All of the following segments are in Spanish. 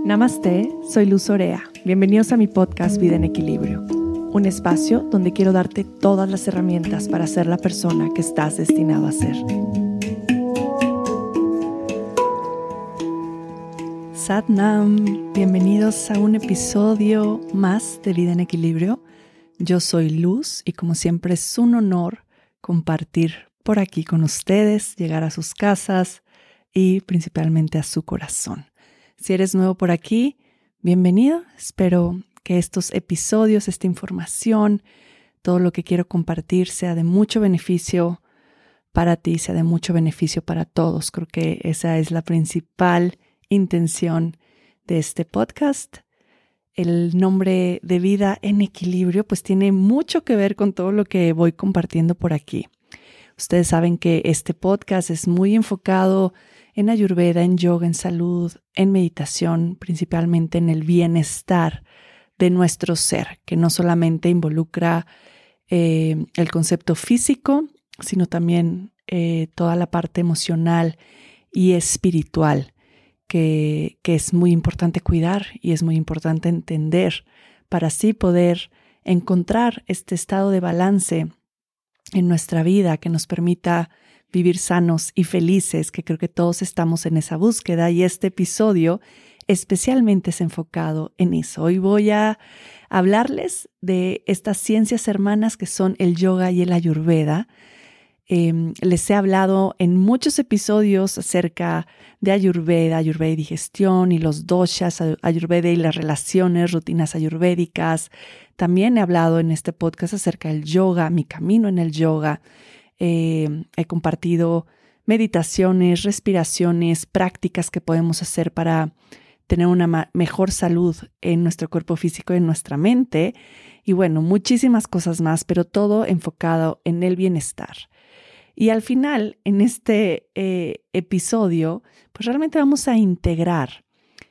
Namaste, soy Luz Orea. Bienvenidos a mi podcast Vida en Equilibrio, un espacio donde quiero darte todas las herramientas para ser la persona que estás destinado a ser. Sat Nam, bienvenidos a un episodio más de Vida en Equilibrio. Yo soy Luz y como siempre es un honor compartir por aquí con ustedes, llegar a sus casas y principalmente a su corazón. Si eres nuevo por aquí, bienvenido. Espero que estos episodios, esta información, todo lo que quiero compartir sea de mucho beneficio para ti, sea de mucho beneficio para todos. Creo que esa es la principal intención de este podcast. El nombre de Vida en Equilibrio pues tiene mucho que ver con todo lo que voy compartiendo por aquí. Ustedes saben que este podcast es muy enfocado en Ayurveda, en yoga, en salud, en meditación, principalmente en el bienestar de nuestro ser, que no solamente involucra el concepto físico, sino también toda la parte emocional y espiritual, que es muy importante cuidar y es muy importante entender para así poder encontrar este estado de balance en nuestra vida que nos permita vivir sanos y felices, que creo que todos estamos en esa búsqueda y este episodio especialmente es enfocado en eso. Hoy voy a hablarles de estas ciencias hermanas que son el yoga y el ayurveda. Les he hablado en muchos episodios acerca de ayurveda y digestión y los doshas, ayurveda y las relaciones, rutinas ayurvédicas. También he hablado en este podcast acerca del yoga, mi camino en el yoga. He compartido meditaciones, respiraciones, prácticas que podemos hacer para tener una mejor salud en nuestro cuerpo físico y en nuestra mente. Y bueno, muchísimas cosas más, pero todo enfocado en el bienestar. Y al final, en este episodio, pues realmente vamos a integrar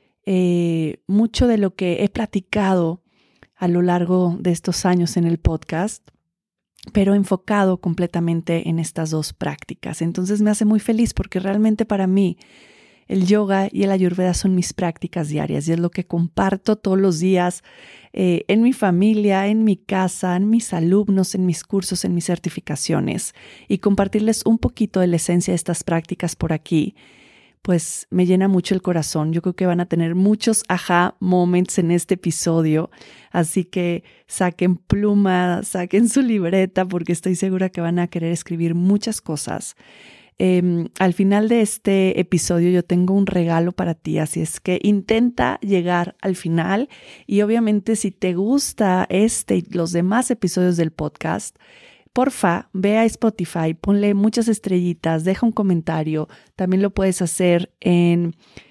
mucho de lo que he platicado a lo largo de estos años en el podcast, pero enfocado completamente en estas dos prácticas. Entonces me hace muy feliz porque realmente para mí el yoga y el ayurveda son mis prácticas diarias y es lo que comparto todos los días en mi familia, en mi casa, en mis alumnos, en mis cursos, en mis certificaciones. Y compartirles un poquito de la esencia de estas prácticas por aquí, pues me llena mucho el corazón. Yo creo que van a tener muchos aha moments en este episodio, así que saquen pluma, saquen su libreta porque estoy segura que van a querer escribir muchas cosas. Al final de este episodio yo tengo un regalo para ti, así es que intenta llegar al final y obviamente si te gusta este y los demás episodios del podcast, porfa, ve a Spotify, ponle muchas estrellitas, deja un comentario. También lo puedes hacer en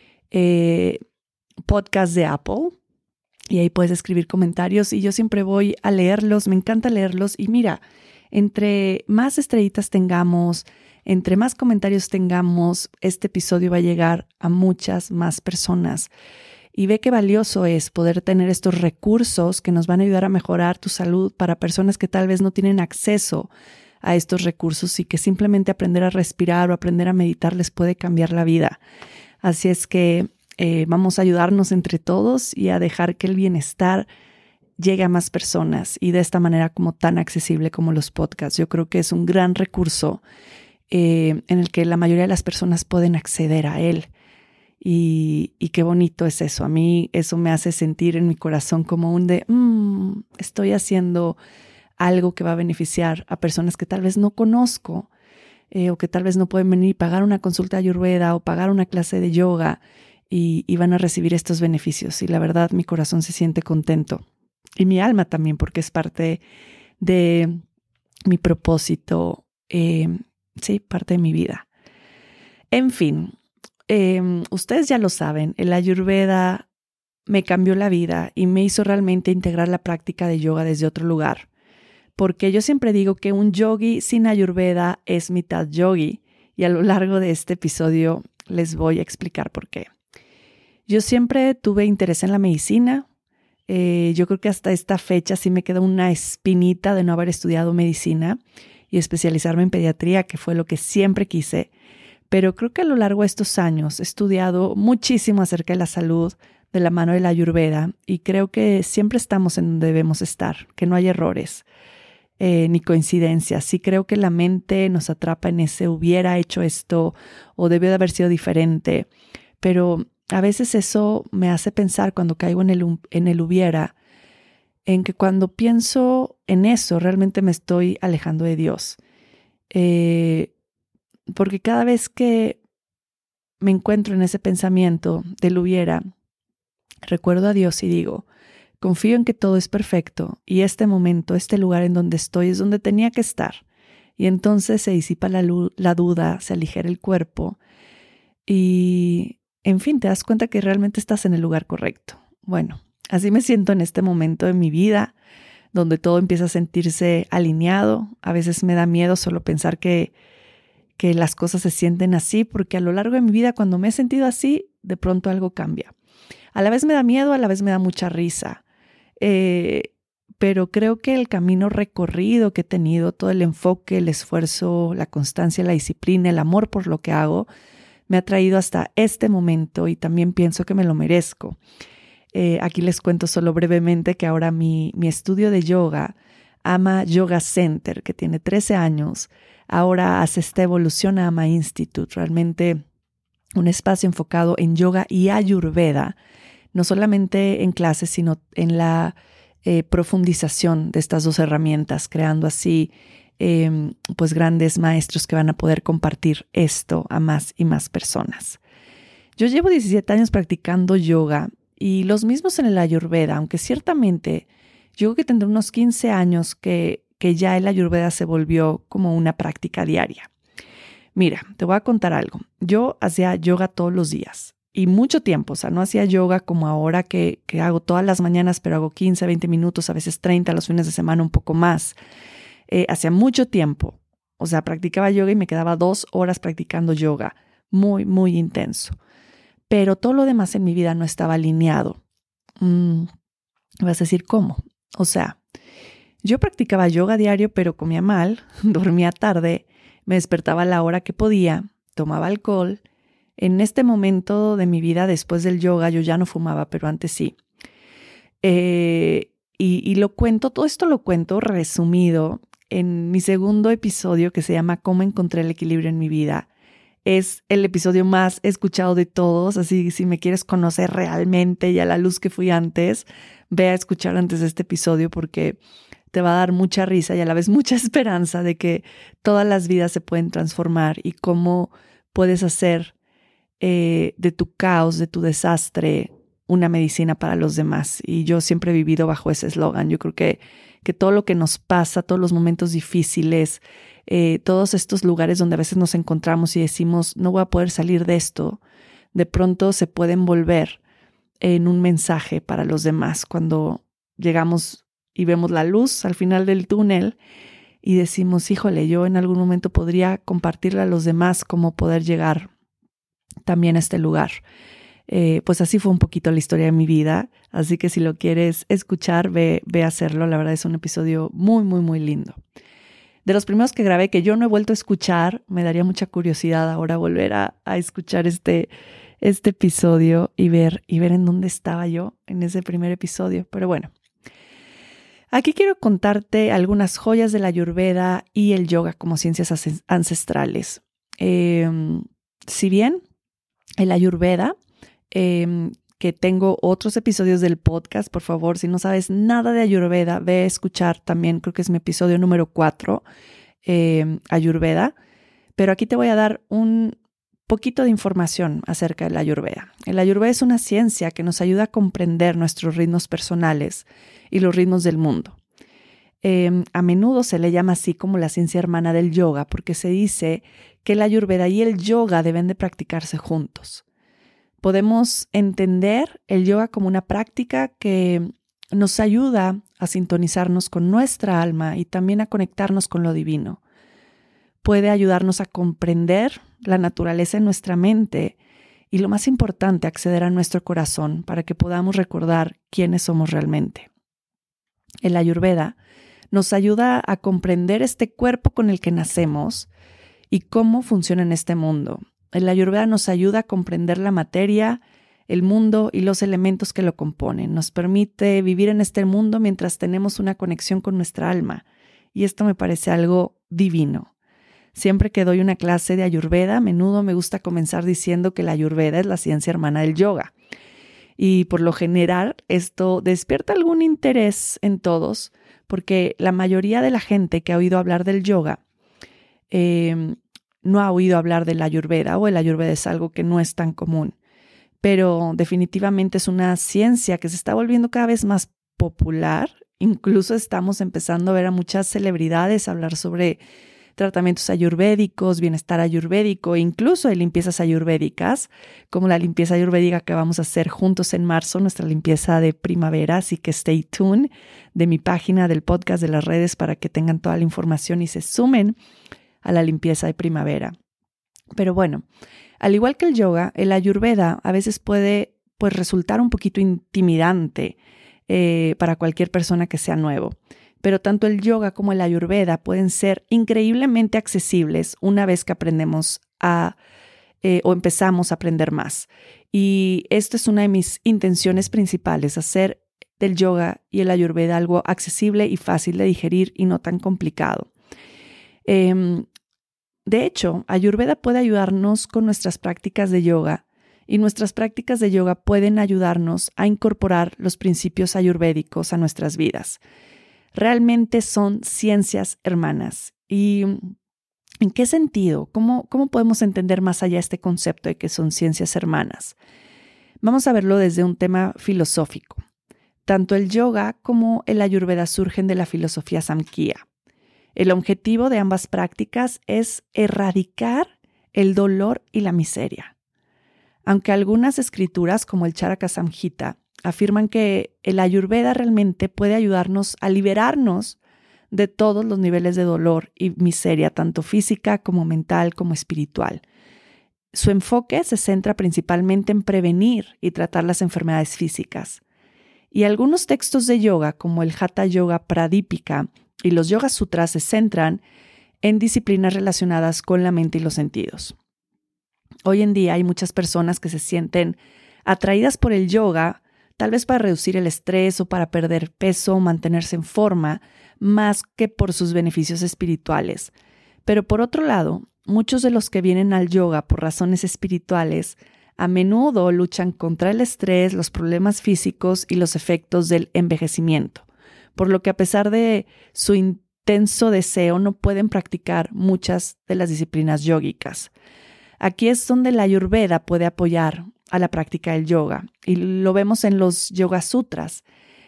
podcast de Apple y ahí puedes escribir comentarios y yo siempre voy a leerlos, me encanta leerlos y mira, entre más estrellitas tengamos, entre más comentarios tengamos, este episodio va a llegar a muchas más personas. Y ve qué valioso es poder tener estos recursos que nos van a ayudar a mejorar tu salud para personas que tal vez no tienen acceso a estos recursos y que simplemente aprender a respirar o aprender a meditar les puede cambiar la vida. Así es que vamos a ayudarnos entre todos y a dejar que el bienestar llegue a más personas y de esta manera como tan accesible como los podcasts. Yo creo que es un gran recurso en el que la mayoría de las personas pueden acceder a él. Y qué bonito es eso. A mí eso me hace sentir en mi corazón como un de, estoy haciendo algo que va a beneficiar a personas que tal vez no conozco o que tal vez no pueden venir y pagar una consulta de Ayurveda o pagar una clase de yoga y van a recibir estos beneficios. Y la verdad, mi corazón se siente contento. Y mi alma también, porque es parte de mi propósito, parte de mi vida. En fin. Ustedes ya lo saben, el Ayurveda me cambió la vida y me hizo realmente integrar la práctica de yoga desde otro lugar. Porque yo siempre digo que un yogi sin Ayurveda es mitad yogi y a lo largo de este episodio les voy a explicar por qué. Yo siempre tuve interés en la medicina. Yo creo que hasta esta fecha sí me queda una espinita de no haber estudiado medicina y especializarme en pediatría, que fue lo que siempre quise. Pero creo que a lo largo de estos años he estudiado muchísimo acerca de la salud de la mano de la Ayurveda y creo que siempre estamos en donde debemos estar, que no hay errores ni coincidencias. Sí creo que la mente nos atrapa en ese hubiera hecho esto o debió de haber sido diferente, pero a veces eso me hace pensar cuando caigo en el hubiera, en que cuando pienso en eso realmente me estoy alejando de Dios. Porque cada vez que me encuentro en ese pensamiento del hubiera, recuerdo a Dios y digo, confío en que todo es perfecto y este momento, este lugar en donde estoy es donde tenía que estar. Y entonces se disipa la duda, se aligera el cuerpo y, en fin, te das cuenta que realmente estás en el lugar correcto. Bueno, así me siento en este momento de mi vida, donde todo empieza a sentirse alineado. A veces me da miedo solo pensar que las cosas se sienten así, porque a lo largo de mi vida, cuando me he sentido así, de pronto algo cambia. A la vez me da miedo, a la vez me da mucha risa. Pero creo que el camino recorrido que he tenido, todo el enfoque, el esfuerzo, la constancia, la disciplina, el amor por lo que hago, me ha traído hasta este momento y también pienso que me lo merezco. Aquí les cuento solo brevemente que ahora mi estudio de yoga, Ama Yoga Center, que tiene 13 años, ahora hace esta evolución a Ama Institute, realmente un espacio enfocado en yoga y ayurveda, no solamente en clases, sino en la profundización de estas dos herramientas, creando así pues grandes maestros que van a poder compartir esto a más y más personas. Yo llevo 17 años practicando yoga y los mismos en el ayurveda, aunque ciertamente yo creo que tendré unos 15 años que ya el ayurveda se volvió como una práctica diaria. Mira, te voy a contar algo. Yo hacía yoga todos los días y mucho tiempo. O sea, no hacía yoga como ahora que hago todas las mañanas, pero hago 15, 20 minutos, a veces 30, los fines de semana un poco más. Hacía mucho tiempo. O sea, practicaba yoga y me quedaba 2 horas practicando yoga. Muy, muy intenso. Pero todo lo demás en mi vida no estaba alineado. Vas a decir, ¿cómo? O sea, yo practicaba yoga diario, pero comía mal, dormía tarde, me despertaba a la hora que podía, tomaba alcohol. En este momento de mi vida, después del yoga, yo ya no fumaba, pero antes sí. Y lo cuento, todo esto lo cuento resumido en mi segundo episodio que se llama ¿Cómo encontré el equilibrio en mi vida? Es el episodio más escuchado de todos, así si me quieres conocer realmente y a la luz que fui antes, ve a escuchar antes de este episodio porque te va a dar mucha risa y a la vez mucha esperanza de que todas las vidas se pueden transformar y cómo puedes hacer de tu caos, de tu desastre, una medicina para los demás. Y yo siempre he vivido bajo ese eslogan. Yo creo que todo lo que nos pasa, todos los momentos difíciles, todos estos lugares donde a veces nos encontramos y decimos, no voy a poder salir de esto, de pronto se pueden volver en un mensaje para los demás cuando llegamos y vemos la luz al final del túnel y decimos, híjole, yo en algún momento podría compartirle a los demás cómo poder llegar también a este lugar. Pues así fue un poquito la historia de mi vida, así que si lo quieres escuchar, ve a hacerlo. La verdad es un episodio muy, muy, muy lindo. De los primeros que grabé que yo no he vuelto a escuchar, me daría mucha curiosidad ahora volver a escuchar este episodio y ver en dónde estaba yo en ese primer episodio. Pero bueno, aquí quiero contarte algunas joyas de la Ayurveda y el yoga como ciencias ancestrales. Si bien el Ayurveda, que tengo otros episodios del podcast, por favor, si no sabes nada de Ayurveda, ve a escuchar también, creo que es mi episodio número 4, Ayurveda, pero aquí te voy a dar un poquito de información acerca de la Ayurveda. El Ayurveda es una ciencia que nos ayuda a comprender nuestros ritmos personales y los ritmos del mundo. A menudo se le llama así como la ciencia hermana del yoga, porque se dice que la Ayurveda y el yoga deben de practicarse juntos. Podemos entender el yoga como una práctica que nos ayuda a sintonizarnos con nuestra alma y también a conectarnos con lo divino. Puede ayudarnos a comprender la naturaleza en nuestra mente y, lo más importante, acceder a nuestro corazón para que podamos recordar quiénes somos realmente. El Ayurveda nos ayuda a comprender este cuerpo con el que nacemos y cómo funciona en este mundo. El Ayurveda nos ayuda a comprender la materia, el mundo y los elementos que lo componen. Nos permite vivir en este mundo mientras tenemos una conexión con nuestra alma. Y esto me parece algo divino. Siempre que doy una clase de Ayurveda, a menudo me gusta comenzar diciendo que la Ayurveda es la ciencia hermana del yoga. Y por lo general esto despierta algún interés en todos, porque la mayoría de la gente que ha oído hablar del yoga no ha oído hablar de la Ayurveda, o el Ayurveda es algo que no es tan común. Pero definitivamente es una ciencia que se está volviendo cada vez más popular. Incluso estamos empezando a ver a muchas celebridades hablar sobre tratamientos ayurvédicos, bienestar ayurvédico, incluso de limpiezas ayurvédicas, como la limpieza ayurvédica que vamos a hacer juntos en marzo, nuestra limpieza de primavera. Así que stay tuned de mi página, del podcast, de las redes, para que tengan toda la información y se sumen a la limpieza de primavera. Pero bueno, al igual que el yoga, el Ayurveda a veces puede resultar un poquito intimidante para cualquier persona que sea nuevo. Pero tanto el yoga como el Ayurveda pueden ser increíblemente accesibles una vez que aprendemos o empezamos a aprender más. Y esto es una de mis intenciones principales, hacer del yoga y el Ayurveda algo accesible y fácil de digerir y no tan complicado. De hecho, Ayurveda puede ayudarnos con nuestras prácticas de yoga, y nuestras prácticas de yoga pueden ayudarnos a incorporar los principios ayurvédicos a nuestras vidas. Realmente son ciencias hermanas. ¿Y en qué sentido? ¿Cómo podemos entender más allá este concepto de que son ciencias hermanas? Vamos a verlo desde un tema filosófico. Tanto el yoga como el Ayurveda surgen de la filosofía Samkhya. El objetivo de ambas prácticas es erradicar el dolor y la miseria. Aunque algunas escrituras, como el Charaka Samhita, afirman que el Ayurveda realmente puede ayudarnos a liberarnos de todos los niveles de dolor y miseria, tanto física como mental como espiritual. Su enfoque se centra principalmente en prevenir y tratar las enfermedades físicas. Y algunos textos de yoga, como el Hatha Yoga Pradipika y los Yoga Sutras, se centran en disciplinas relacionadas con la mente y los sentidos. Hoy en día hay muchas personas que se sienten atraídas por el yoga, tal vez para reducir el estrés o para perder peso o mantenerse en forma, más que por sus beneficios espirituales. Pero por otro lado, muchos de los que vienen al yoga por razones espirituales a menudo luchan contra el estrés, los problemas físicos y los efectos del envejecimiento, por lo que a pesar de su intenso deseo no pueden practicar muchas de las disciplinas yógicas. Aquí es donde la Ayurveda puede apoyar a la práctica del yoga, y lo vemos en los Yoga Sutras.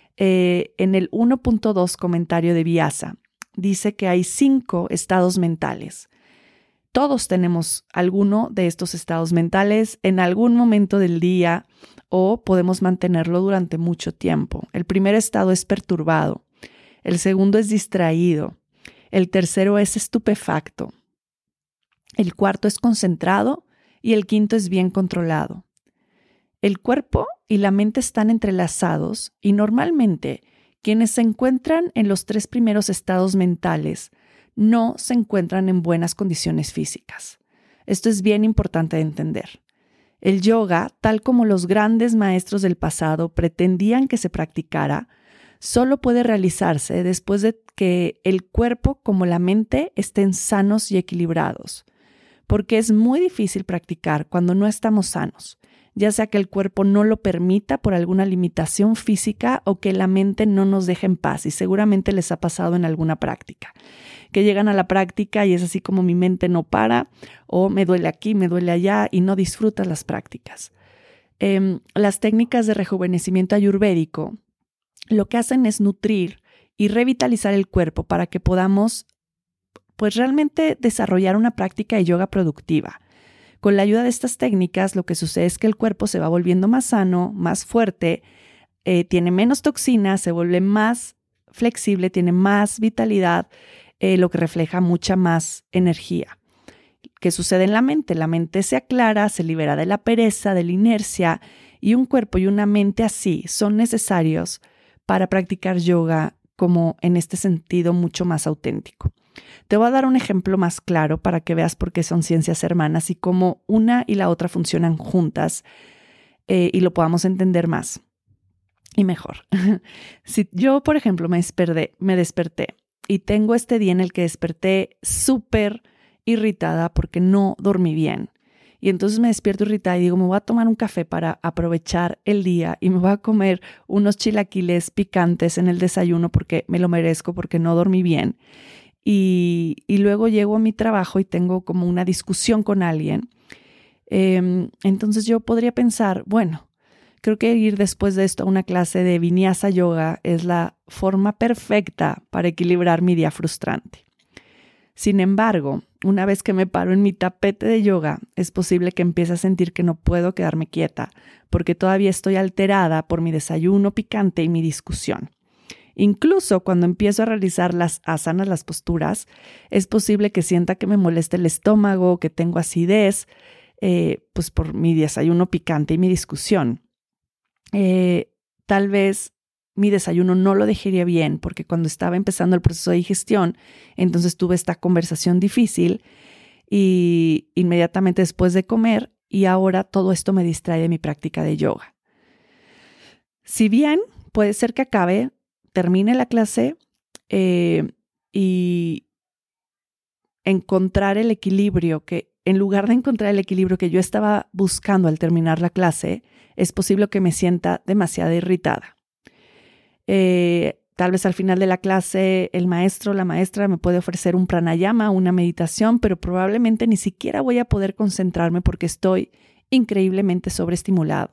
En el 1.2 comentario de Vyasa, dice que hay 5 estados mentales. Todos tenemos alguno de estos estados mentales en algún momento del día, o podemos mantenerlo durante mucho tiempo. El primer estado es perturbado, el segundo es distraído, el tercero es estupefacto, el cuarto es concentrado y el quinto es bien controlado. El cuerpo y la mente están entrelazados, y normalmente quienes se encuentran en los 3 primeros estados mentales no se encuentran en buenas condiciones físicas. Esto es bien importante de entender. El yoga, tal como los grandes maestros del pasado pretendían que se practicara, solo puede realizarse después de que el cuerpo como la mente estén sanos y equilibrados, porque es muy difícil practicar cuando no estamos sanos, ya sea que el cuerpo no lo permita por alguna limitación física o que la mente no nos deje en paz. Y seguramente les ha pasado en alguna práctica, que llegan a la práctica y es así como mi mente no para, o me duele aquí, me duele allá, y no disfrutas las prácticas. Las técnicas de rejuvenecimiento ayurvédico lo que hacen es nutrir y revitalizar el cuerpo para que podamos realmente desarrollar una práctica de yoga productiva. Con la ayuda de estas técnicas, lo que sucede es que el cuerpo se va volviendo más sano, más fuerte, tiene menos toxinas, se vuelve más flexible, tiene más vitalidad, lo que refleja mucha más energía. ¿Qué sucede en la mente? La mente se aclara, se libera de la pereza, de la inercia, y un cuerpo y una mente así son necesarios para practicar yoga como en este sentido mucho más auténtico. Te voy a dar un ejemplo más claro para que veas por qué son ciencias hermanas y cómo una y la otra funcionan juntas. y lo podamos entender más y mejor. Si yo, por ejemplo, me desperté y tengo este día en el que desperté súper irritada porque no dormí bien. Y entonces me despierto irritada y digo, me voy a tomar un café para aprovechar el día y me voy a comer unos chilaquiles picantes en el desayuno porque me lo merezco, porque no dormí bien. Y luego llego a mi trabajo y tengo como una discusión con alguien. Entonces yo podría pensar, bueno, creo que ir después de esto a una clase de Vinyasa Yoga es la forma perfecta para equilibrar mi día frustrante. Sin embargo, una vez que me paro en mi tapete de yoga, es posible que empiece a sentir que no puedo quedarme quieta, porque todavía estoy alterada por mi desayuno picante y mi discusión. Incluso cuando empiezo a realizar las asanas, las posturas, es posible que sienta que me moleste el estómago, que tengo acidez, pues por mi desayuno picante y mi discusión. Tal vez mi desayuno no lo digería bien porque cuando estaba empezando el proceso de digestión, entonces tuve esta conversación difícil y inmediatamente después de comer, y ahora todo esto me distrae de mi práctica de yoga. Si bien puede ser que termine la clase y encontrar el equilibrio que, en lugar de encontrar el equilibrio que yo estaba buscando al terminar la clase, es posible que me sienta demasiado irritada. Tal vez al final de la clase el maestro o la maestra me puede ofrecer un pranayama, una meditación, pero probablemente ni siquiera voy a poder concentrarme porque estoy increíblemente sobreestimulado.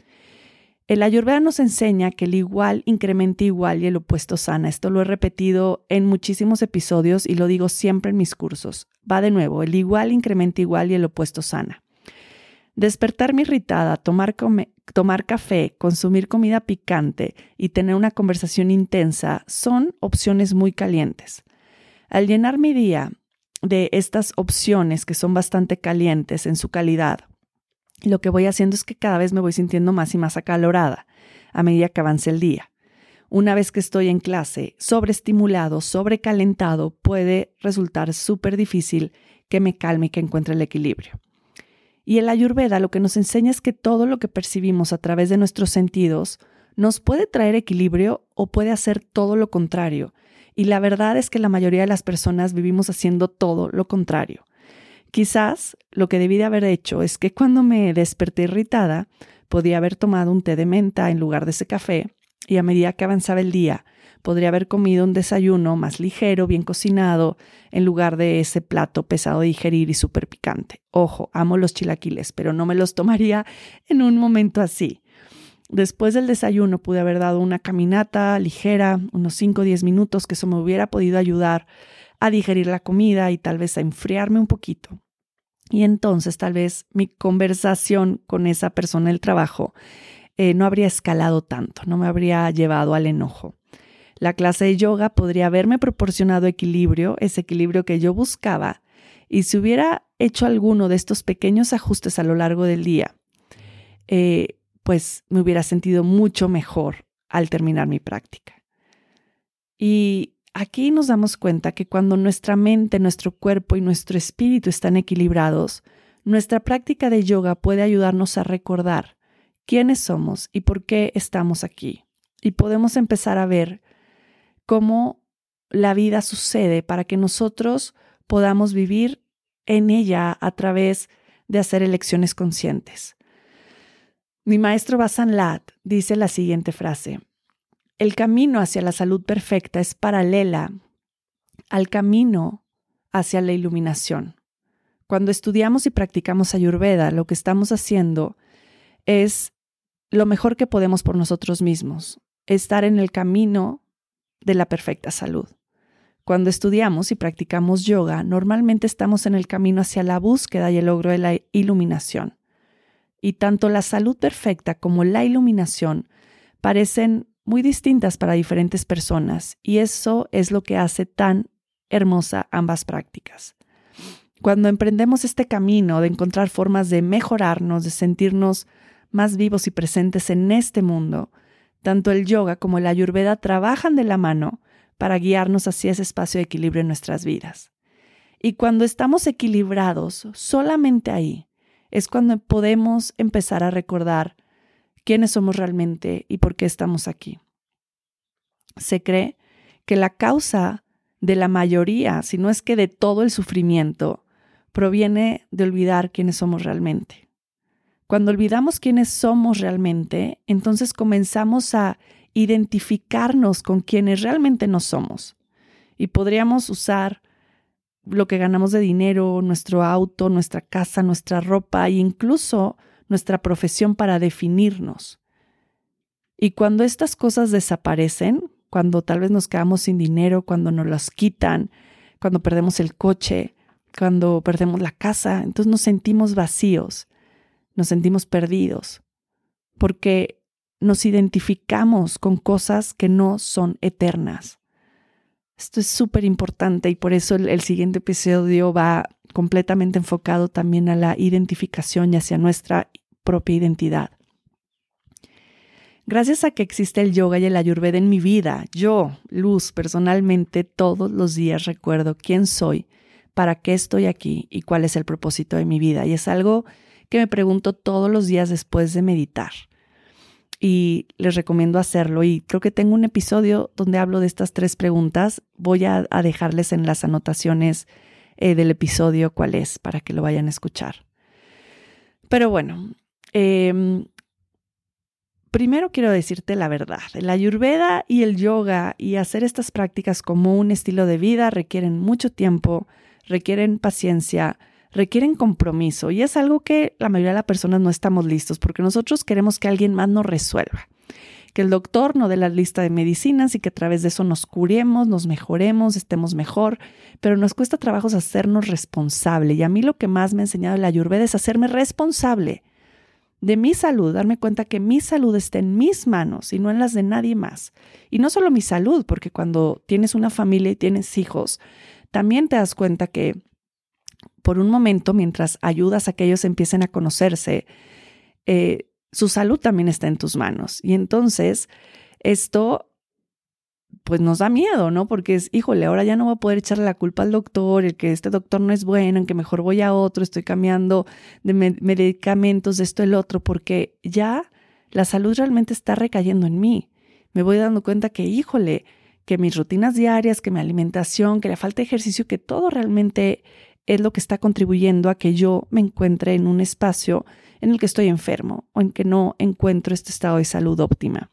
El Ayurveda nos enseña que el igual incrementa igual y el opuesto sana. Esto lo he repetido en muchísimos episodios y lo digo siempre en mis cursos. Va de nuevo, el igual incrementa igual y el opuesto sana. Despertarme irritada, tomar café, consumir comida picante y tener una conversación intensa son opciones muy calientes. Al llenar mi día de estas opciones que son bastante calientes en su calidad, lo que voy haciendo es que cada vez me voy sintiendo más y más acalorada a medida que avance el día. Una vez que estoy en clase, sobreestimulado, sobrecalentado, puede resultar súper difícil que me calme y que encuentre el equilibrio. Y el Ayurveda lo que nos enseña es que todo lo que percibimos a través de nuestros sentidos nos puede traer equilibrio o puede hacer todo lo contrario. Y la verdad es que la mayoría de las personas vivimos haciendo todo lo contrario. Quizás lo que debí de haber hecho es que cuando me desperté irritada, podía haber tomado un té de menta en lugar de ese café y a medida que avanzaba el día, podría haber comido un desayuno más ligero, bien cocinado, en lugar de ese plato pesado de digerir y súper picante. Ojo, amo los chilaquiles, pero no me los tomaría en un momento así. Después del desayuno pude haber dado una caminata ligera, unos 5 o 10 minutos, que eso me hubiera podido ayudar a digerir la comida y tal vez a enfriarme un poquito. Y entonces tal vez mi conversación con esa persona del trabajo no habría escalado tanto, no me habría llevado al enojo. La clase de yoga podría haberme proporcionado equilibrio, ese equilibrio que yo buscaba, y si hubiera hecho alguno de estos pequeños ajustes a lo largo del día, pues me hubiera sentido mucho mejor al terminar mi práctica. Y aquí nos damos cuenta que cuando nuestra mente, nuestro cuerpo y nuestro espíritu están equilibrados, nuestra práctica de yoga puede ayudarnos a recordar quiénes somos y por qué estamos aquí. Y podemos empezar a ver cómo la vida sucede para que nosotros podamos vivir en ella a través de hacer elecciones conscientes. Mi maestro Vasant Lat dice la siguiente frase: el camino hacia la salud perfecta es paralela al camino hacia la iluminación. Cuando estudiamos y practicamos Ayurveda, lo que estamos haciendo es lo mejor que podemos por nosotros mismos, estar en el camino de la perfecta salud. Cuando estudiamos y practicamos yoga, normalmente estamos en el camino hacia la búsqueda y el logro de la iluminación. Y tanto la salud perfecta como la iluminación parecen muy distintas para diferentes personas, y eso es lo que hace tan hermosa ambas prácticas. Cuando emprendemos este camino de encontrar formas de mejorarnos, de sentirnos más vivos y presentes en este mundo, tanto el yoga como la Ayurveda trabajan de la mano para guiarnos hacia ese espacio de equilibrio en nuestras vidas. Y cuando estamos equilibrados, solamente ahí es cuando podemos empezar a recordar quiénes somos realmente y por qué estamos aquí. Se cree que la causa de la mayoría, si no es que de todo el sufrimiento, proviene de olvidar quiénes somos realmente. Cuando olvidamos quiénes somos realmente, entonces comenzamos a identificarnos con quienes realmente no somos. Y podríamos usar lo que ganamos de dinero, nuestro auto, nuestra casa, nuestra ropa e incluso nuestra profesión para definirnos. Y cuando estas cosas desaparecen, cuando tal vez nos quedamos sin dinero, cuando nos las quitan, cuando perdemos el coche, cuando perdemos la casa, entonces nos sentimos vacíos, nos sentimos perdidos, porque nos identificamos con cosas que no son eternas. Esto es súper importante y por eso el siguiente episodio va completamente enfocado también a la identificación y hacia nuestra propia identidad. Gracias a que existe el yoga y el ayurveda en mi vida, yo, Luz, personalmente todos los días recuerdo quién soy, para qué estoy aquí y cuál es el propósito de mi vida. Y es algo que me pregunto todos los días después de meditar. Y les recomiendo hacerlo. Y creo que tengo un episodio donde hablo de estas 3 preguntas. Voy a dejarles en las anotaciones del episodio cuál es para que lo vayan a escuchar. Pero bueno, primero quiero decirte la verdad. El ayurveda y el yoga y hacer estas prácticas como un estilo de vida requieren mucho tiempo, requieren paciencia, requieren compromiso y es algo que la mayoría de las personas no estamos listos porque nosotros queremos que alguien más nos resuelva, que el doctor nos dé la lista de medicinas y que a través de eso nos curemos, nos mejoremos, estemos mejor, pero nos cuesta trabajo hacernos responsable y a mí lo que más me ha enseñado el ayurveda es hacerme responsable de mi salud, darme cuenta que mi salud está en mis manos y no en las de nadie más. Y no solo mi salud, porque cuando tienes una familia y tienes hijos, también te das cuenta que por un momento, mientras ayudas a que ellos empiecen a conocerse, su salud también está en tus manos. Y entonces esto pues nos da miedo, ¿no? Porque es, híjole, ahora ya no voy a poder echarle la culpa al doctor, el que este doctor no es bueno, en que mejor voy a otro, estoy cambiando de medicamentos, de esto, el otro, porque ya la salud realmente está recayendo en mí. Me voy dando cuenta que, híjole, que mis rutinas diarias, que mi alimentación, que la falta de ejercicio, que todo realmente es lo que está contribuyendo a que yo me encuentre en un espacio en el que estoy enfermo o en que no encuentro este estado de salud óptima.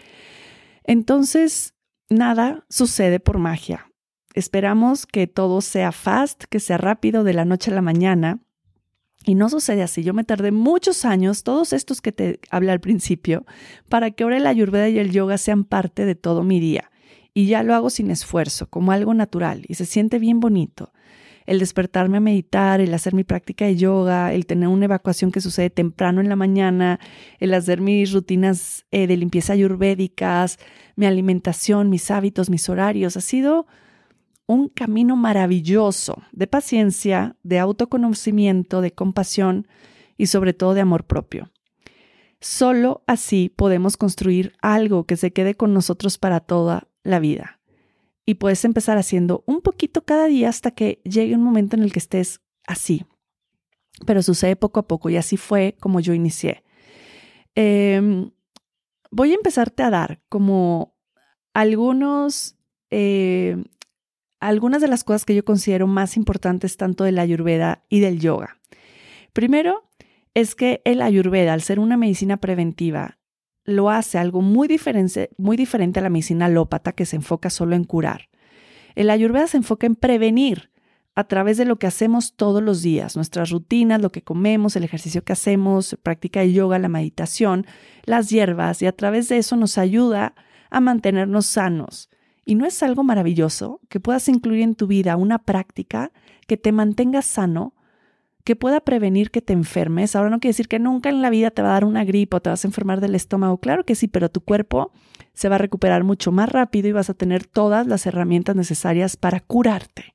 Entonces, nada sucede por magia. Esperamos que todo sea fast, que sea rápido de la noche a la mañana. Y no sucede así. Yo me tardé muchos años, todos estos que te hablé al principio, para que ahora el ayurveda y el yoga sean parte de todo mi día. Y ya lo hago sin esfuerzo, como algo natural. Y se siente bien bonito. El despertarme a meditar, el hacer mi práctica de yoga, el tener una evacuación que sucede temprano en la mañana, el hacer mis rutinas de limpieza ayurvédicas, mi alimentación, mis hábitos, mis horarios, ha sido un camino maravilloso de paciencia, de autoconocimiento, de compasión y sobre todo de amor propio. Solo así podemos construir algo que se quede con nosotros para toda la vida. Y puedes empezar haciendo un poquito cada día hasta que llegue un momento en el que estés así. Pero sucede poco a poco y así fue como yo inicié. Voy a empezarte a dar como algunas de las cosas que yo considero más importantes tanto del ayurveda y del yoga. Primero es que el ayurveda, al ser una medicina preventiva, lo hace algo muy diferente a la medicina alópata que se enfoca solo en curar. El ayurveda se enfoca en prevenir a través de lo que hacemos todos los días, nuestras rutinas, lo que comemos, el ejercicio que hacemos, práctica de yoga, la meditación, las hierbas, y a través de eso nos ayuda a mantenernos sanos. ¿Y no es algo maravilloso que puedas incluir en tu vida una práctica que te mantenga sano, que pueda prevenir que te enfermes? Ahora no quiere decir que nunca en la vida te va a dar una gripe o te vas a enfermar del estómago. Claro que sí, pero tu cuerpo se va a recuperar mucho más rápido y vas a tener todas las herramientas necesarias para curarte.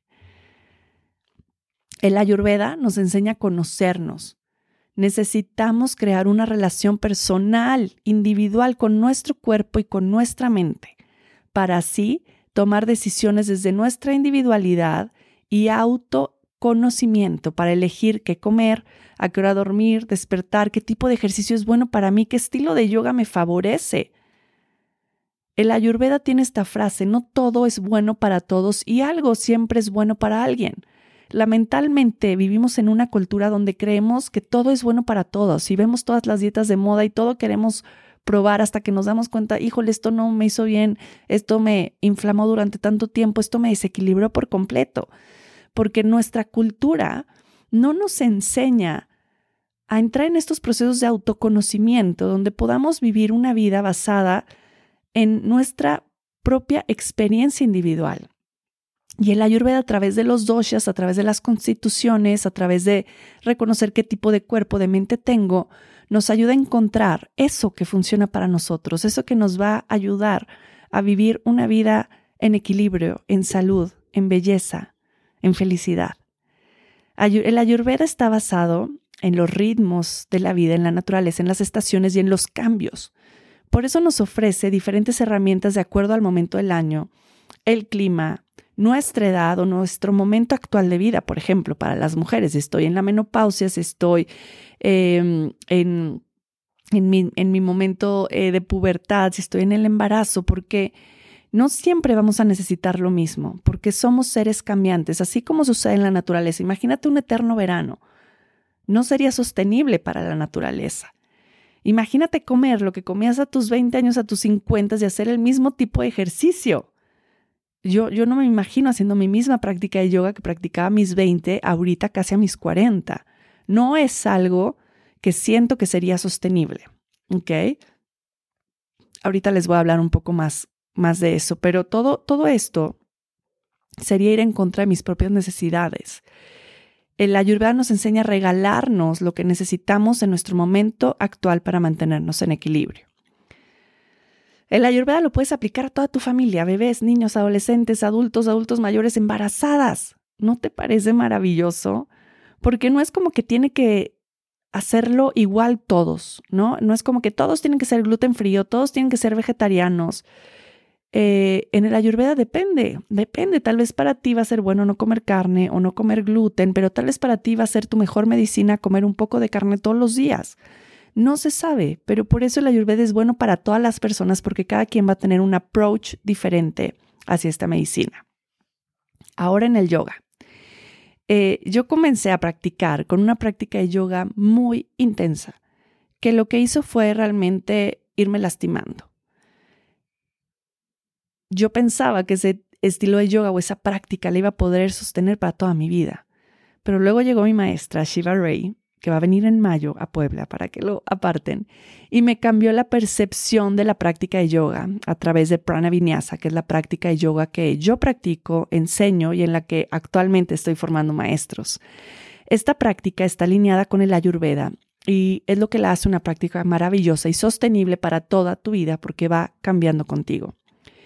El ayurveda nos enseña a conocernos. Necesitamos crear una relación personal, individual con nuestro cuerpo y con nuestra mente, para así tomar decisiones desde nuestra individualidad y autoconocimiento para elegir qué comer, a qué hora dormir, despertar, qué tipo de ejercicio es bueno para mí, qué estilo de yoga me favorece. El Ayurveda tiene esta frase: no todo es bueno para todos y algo siempre es bueno para alguien. Lamentablemente vivimos en una cultura donde creemos que todo es bueno para todos y vemos todas las dietas de moda y todo queremos probar hasta que nos damos cuenta, híjole, esto no me hizo bien, esto me inflamó durante tanto tiempo, esto me desequilibró por completo. Porque nuestra cultura no nos enseña a entrar en estos procesos de autoconocimiento donde podamos vivir una vida basada en nuestra propia experiencia individual. Y el Ayurveda, a través de los doshas, a través de las constituciones, a través de reconocer qué tipo de cuerpo, de mente tengo, nos ayuda a encontrar eso que funciona para nosotros, eso que nos va a ayudar a vivir una vida en equilibrio, en salud, en belleza, en felicidad. El Ayurveda está basado en los ritmos de la vida, en la naturaleza, en las estaciones y en los cambios. Por eso nos ofrece diferentes herramientas de acuerdo al momento del año, el clima, nuestra edad o nuestro momento actual de vida. Por ejemplo, para las mujeres, si estoy en la menopausia, si estoy en mi momento de pubertad, si estoy en el embarazo, porque no siempre vamos a necesitar lo mismo, porque somos seres cambiantes, así como sucede en la naturaleza. Imagínate un eterno verano. No sería sostenible para la naturaleza. Imagínate comer lo que comías a tus 20 años, a tus 50 y hacer el mismo tipo de ejercicio. Yo no me imagino haciendo mi misma práctica de yoga que practicaba a mis 20, ahorita casi a mis 40. No es algo que siento que sería sostenible, ¿ok? Ahorita les voy a hablar un poco más de eso, pero todo esto sería ir en contra de mis propias necesidades. El Ayurveda nos enseña a regalarnos lo que necesitamos en nuestro momento actual para mantenernos en equilibrio. El Ayurveda lo puedes aplicar a toda tu familia, bebés, niños, adolescentes, adultos mayores, embarazadas. ¿No te parece maravilloso? Porque no es como que tiene que hacerlo igual todos, ¿no? No es como que todos tienen que ser gluten frío, todos tienen que ser vegetarianos. En el Ayurveda depende. Tal vez para ti va a ser bueno no comer carne o no comer gluten, pero tal vez para ti va a ser tu mejor medicina comer un poco de carne todos los días. No se sabe, pero por eso el Ayurveda es bueno para todas las personas porque cada quien va a tener un approach diferente hacia esta medicina. Ahora en el yoga. Yo comencé a practicar con una práctica de yoga muy intensa, que lo que hizo fue realmente irme lastimando. Yo pensaba que ese estilo de yoga o esa práctica la iba a poder sostener para toda mi vida. Pero luego llegó mi maestra, Shiva Ray, que va a venir en mayo a Puebla para que lo aparten, y me cambió la percepción de la práctica de yoga a través de Prana Vinyasa, que es la práctica de yoga que yo practico, enseño y en la que actualmente estoy formando maestros. Esta práctica está alineada con el Ayurveda y es lo que la hace una práctica maravillosa y sostenible para toda tu vida porque va cambiando contigo.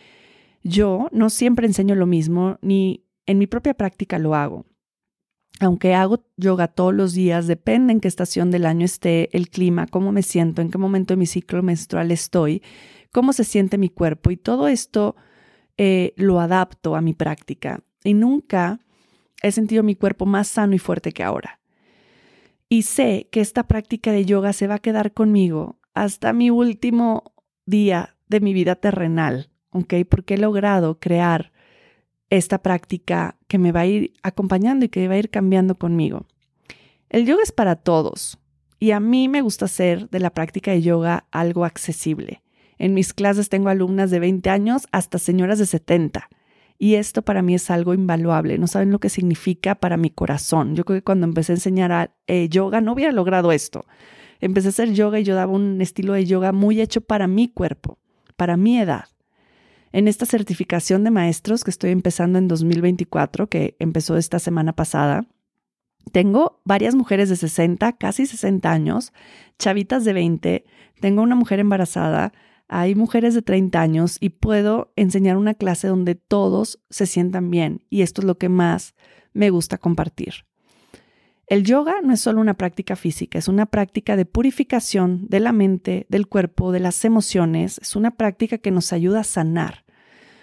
Yo no siempre enseño lo mismo, ni en mi propia práctica lo hago. Aunque hago yoga todos los días, depende en qué estación del año esté, el clima, cómo me siento, en qué momento de mi ciclo menstrual estoy, cómo se siente mi cuerpo y todo esto lo adapto a mi práctica. Y nunca he sentido mi cuerpo más sano y fuerte que ahora. Y sé que esta práctica de yoga se va a quedar conmigo hasta mi último día de mi vida terrenal, ¿ok? Porque he logrado crear esta práctica que me va a ir acompañando y que va a ir cambiando conmigo. El yoga es para todos y a mí me gusta hacer de la práctica de yoga algo accesible. En mis clases tengo alumnas de 20 años hasta señoras de 70 y esto para mí es algo invaluable. No saben lo que significa para mi corazón. Yo creo que cuando empecé a enseñar yoga no hubiera logrado esto. Empecé a hacer yoga y yo daba un estilo de yoga muy hecho para mi cuerpo, para mi edad. En esta certificación de maestros que estoy empezando en 2024, que empezó esta semana pasada, tengo varias mujeres de 60, casi 60 años, chavitas de 20, tengo una mujer embarazada, hay mujeres de 30 años y puedo enseñar una clase donde todos se sientan bien y esto es lo que más me gusta compartir. El yoga no es solo una práctica física, es una práctica de purificación de la mente, del cuerpo, de las emociones. Es una práctica que nos ayuda a sanar.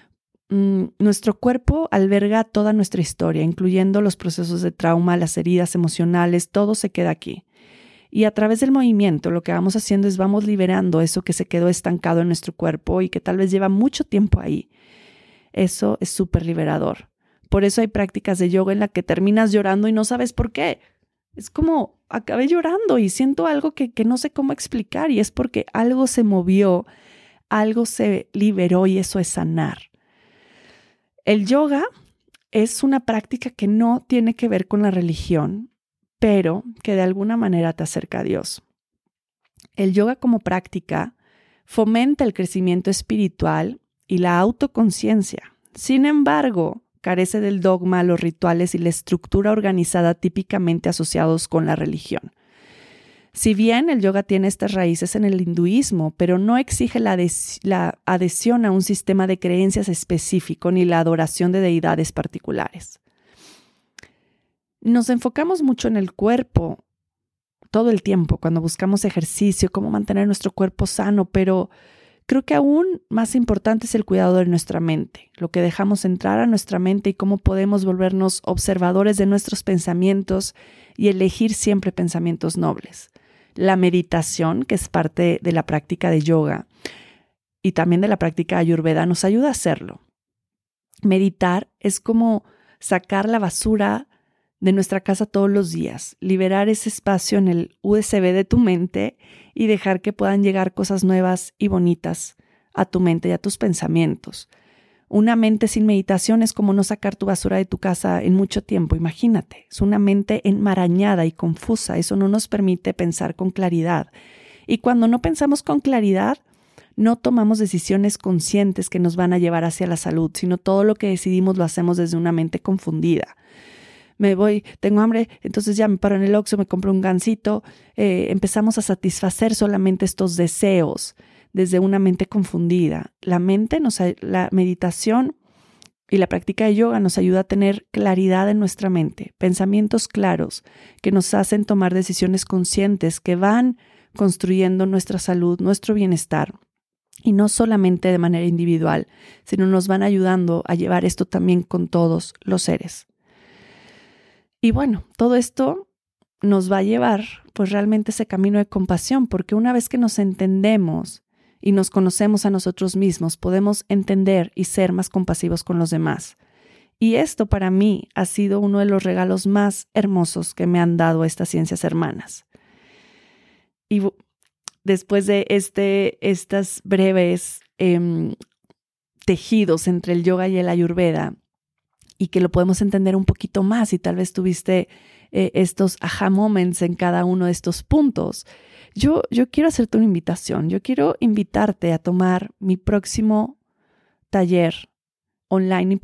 nuestro cuerpo alberga toda nuestra historia, incluyendo los procesos de trauma, las heridas emocionales, todo se queda aquí. Y a través del movimiento lo que vamos haciendo es vamos liberando eso que se quedó estancado en nuestro cuerpo y que tal vez lleva mucho tiempo ahí. Eso es súper liberador. Por eso hay prácticas de yoga en la que terminas llorando y no sabes por qué. Es como, acabé llorando y siento algo que no sé cómo explicar, y es porque algo se movió, algo se liberó, y eso es sanar. El yoga es una práctica que no tiene que ver con la religión, pero que de alguna manera te acerca a Dios. El yoga como práctica fomenta el crecimiento espiritual y la autoconciencia. Sin embargo, carece del dogma, los rituales y la estructura organizada típicamente asociados con la religión. Si bien el yoga tiene estas raíces en el hinduismo, pero no exige la adhesión a un sistema de creencias específico ni la adoración de deidades particulares. Nos enfocamos mucho en el cuerpo todo el tiempo cuando buscamos ejercicio, cómo mantener nuestro cuerpo sano, pero creo que aún más importante es el cuidado de nuestra mente, lo que dejamos entrar a nuestra mente y cómo podemos volvernos observadores de nuestros pensamientos y elegir siempre pensamientos nobles. La meditación, que es parte de la práctica de yoga y también de la práctica Ayurveda, nos ayuda a hacerlo. Meditar es como sacar la basura de nuestra casa todos los días, liberar ese espacio en el USB de tu mente y dejar que puedan llegar cosas nuevas y bonitas a tu mente y a tus pensamientos. Una mente sin meditación es como no sacar tu basura de tu casa en mucho tiempo, imagínate. Es una mente enmarañada y confusa, eso no nos permite pensar con claridad. Y cuando no pensamos con claridad, no tomamos decisiones conscientes que nos van a llevar hacia la salud, sino todo lo que decidimos lo hacemos desde una mente confundida. Me voy, tengo hambre, entonces ya me paro en el Oxxo, me compro un gansito. Empezamos a satisfacer solamente estos deseos desde una mente confundida. La meditación y la práctica de yoga nos ayuda a tener claridad en nuestra mente, pensamientos claros que nos hacen tomar decisiones conscientes que van construyendo nuestra salud, nuestro bienestar. Y no solamente de manera individual, sino nos van ayudando a llevar esto también con todos los seres. Y bueno, todo esto nos va a llevar pues realmente ese camino de compasión, porque una vez que nos entendemos y nos conocemos a nosotros mismos, podemos entender y ser más compasivos con los demás. Y esto para mí ha sido uno de los regalos más hermosos que me han dado estas ciencias hermanas. Y después de estas breves tejidos entre el yoga y el Ayurveda, y que lo podemos entender un poquito más, y tal vez tuviste estos aha moments en cada uno de estos puntos, yo quiero hacerte una invitación. Yo quiero invitarte a tomar mi próximo taller online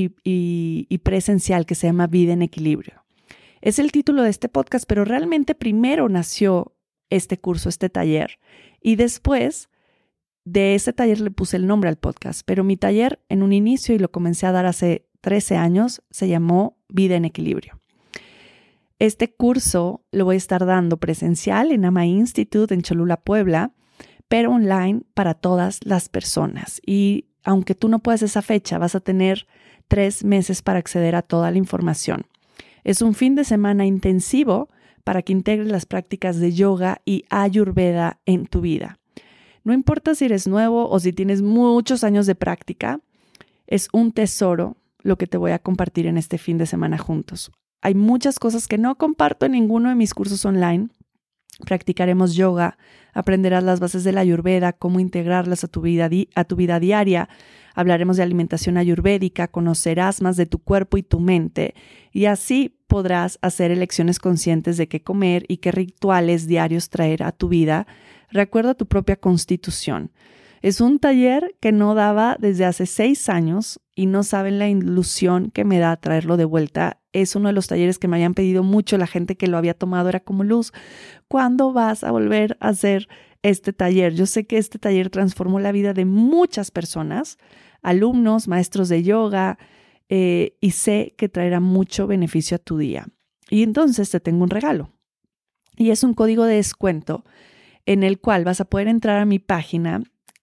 y presencial que se llama Vida en Equilibrio. Es el título de este podcast, pero realmente primero nació este curso, este taller, y después de ese taller le puse el nombre al podcast. Pero mi taller en un inicio, y lo comencé a dar hace 13 años, se llamó Vida en Equilibrio. Este curso lo voy a estar dando presencial en Ama Institute en Cholula, Puebla, pero online para todas las personas. Y aunque tú no puedas esa fecha, vas a tener 3 meses para acceder a toda la información. Es un fin de semana intensivo para que integres las prácticas de yoga y Ayurveda en tu vida. No importa si eres nuevo o si tienes muchos años de práctica, es un tesoro lo que te voy a compartir en este fin de semana juntos. Hay muchas cosas que no comparto en ninguno de mis cursos online. Practicaremos yoga, aprenderás las bases de la Ayurveda, cómo integrarlas a tu vida diaria. Hablaremos de alimentación ayurvédica, conocerás más de tu cuerpo y tu mente, y así podrás hacer elecciones conscientes de qué comer y qué rituales diarios traer a tu vida. Recuerda tu propia constitución. Es un taller que no daba desde hace 6 años y no saben la ilusión que me da traerlo de vuelta. Es uno de los talleres que me habían pedido mucho. La gente que lo había tomado era como, Luz, ¿cuándo vas a volver a hacer este taller? Yo sé que este taller transformó la vida de muchas personas, alumnos, maestros de yoga, y sé que traerá mucho beneficio a tu día. Y entonces te tengo un regalo. Y es un código de descuento en el cual vas a poder entrar a mi página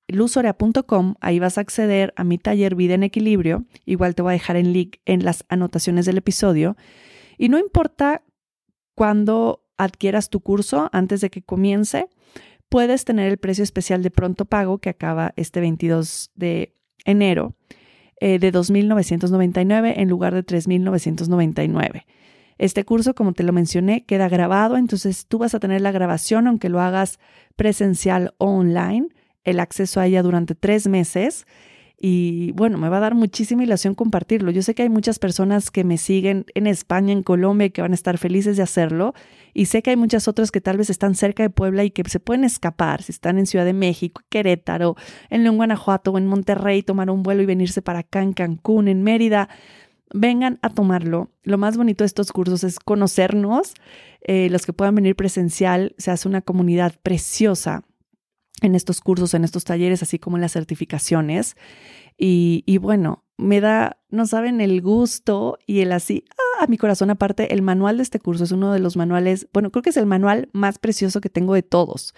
luzsorea.com, ahí vas a acceder a mi taller Vida en Equilibrio. Igual te voy a dejar el link en las anotaciones del episodio. Y no importa cuándo adquieras tu curso, antes de que comience, puedes tener el precio especial de pronto pago que acaba este 22 de enero de $2,999 en lugar de $3,999. Este curso, como te lo mencioné, queda grabado, entonces tú vas a tener la grabación, aunque lo hagas presencial o online, el acceso a ella durante 3 meses. Y bueno, me va a dar muchísima ilusión compartirlo. Yo sé que hay muchas personas que me siguen en España, en Colombia, que van a estar felices de hacerlo. Y sé que hay muchas otras que tal vez están cerca de Puebla y que se pueden escapar. Si están en Ciudad de México, Querétaro, en León, Guanajuato o en Monterrey, tomar un vuelo y venirse para acá en Cancún, en Mérida. Vengan a tomarlo. Lo más bonito de estos cursos es conocernos. Los que puedan venir presencial, se hace una comunidad preciosa en estos cursos, en estos talleres, así como en las certificaciones. Y bueno, me da, no saben, el gusto y el así, a mi corazón. Aparte, el manual de este curso es uno de los manuales, bueno, creo que es el manual más precioso que tengo de todos.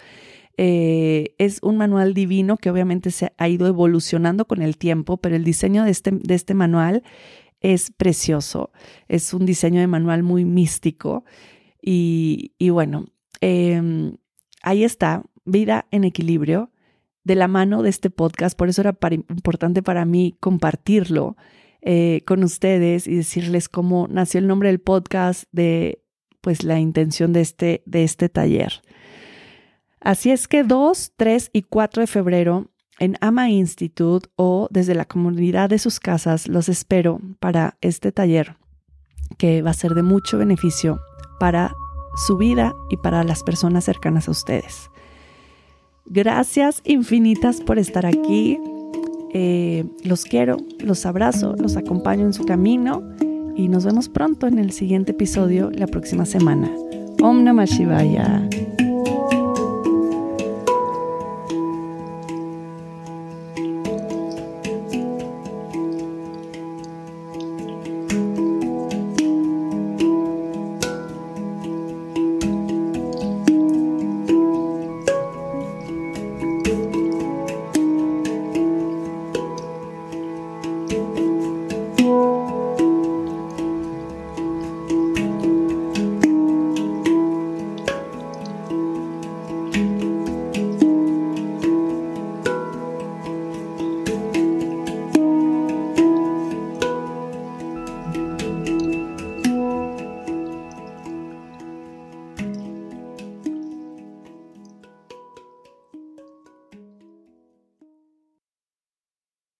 Es un manual divino que obviamente se ha ido evolucionando con el tiempo, pero el diseño de este manual es precioso. Es un diseño de manual muy místico. Y bueno, ahí está, Vida en Equilibrio, de la mano de este podcast. Por eso era importante para mí compartirlo con ustedes y decirles cómo nació el nombre del podcast, de pues la intención de este taller. Así es que 2, 3 y 4 de febrero en Ama Institute o desde la comunidad de sus casas los espero para este taller que va a ser de mucho beneficio para su vida y para las personas cercanas a ustedes. Gracias infinitas por estar aquí. Los quiero, los abrazo, los acompaño en su camino y nos vemos pronto en el siguiente episodio la próxima semana. Om Namah Shivaya.